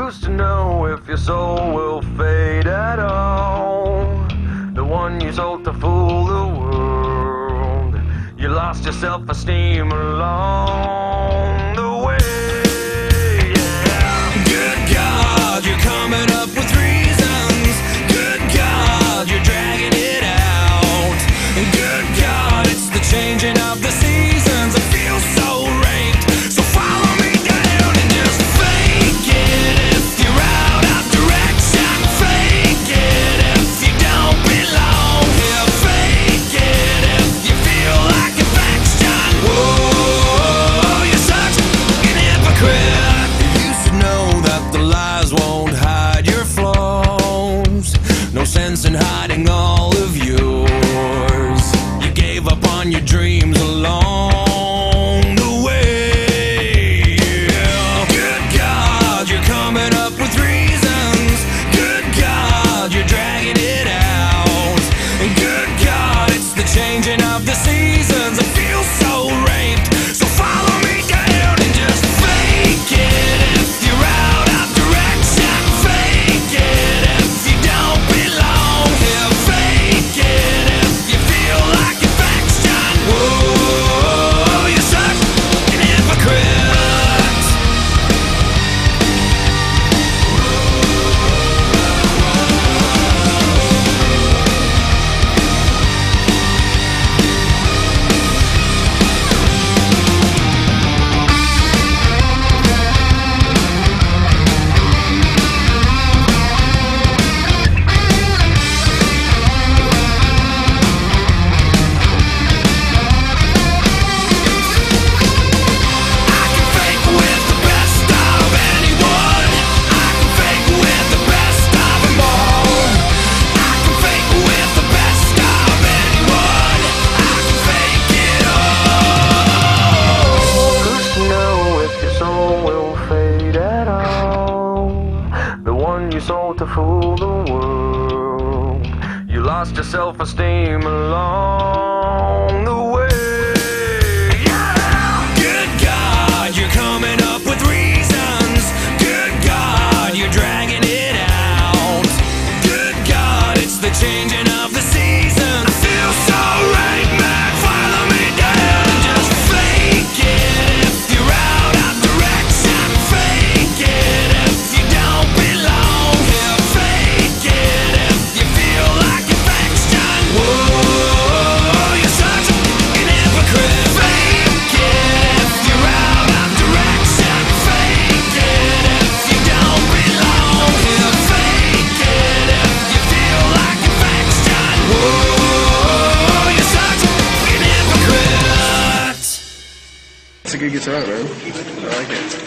Who's to know if your soul will fade at all? The one you sold to fool the world. You lost your self-esteem along the way. Yeah. Good God, you're coming up with reasons. Good God, you're dragging it out. Good God, it's the changing of the seasons. I feel so raped. So follow me down and just fake it if you're out of direction. Fake it if you don't belong here. Fake it if you feel like infection. Whoa, you're such an hypocrite. You should know that the lies won't hide your flaws. No sense in hiding all of yours. You gave up on your dreams along the way. Good God, you're coming up with reasons. Good God, you're dragging it out. And good God, it's the changing of the seasons. I feel so raped. So follow me down and just fake it if you're out of direction. Fake it if you don't belong here. Fake it if you feel like infection. Whoa, you're such an hypocrite. You sold to fool the world. You lost your self-esteem along the way. Yeah! Good God, you're coming up with reasons. Good God, you're dragging it out. Good God, it's the changing of the season. I feel so right, man. Follow me down and just fake it if you're out of direction. Fake it if you don't belong. It's a good guitar, man. I like it.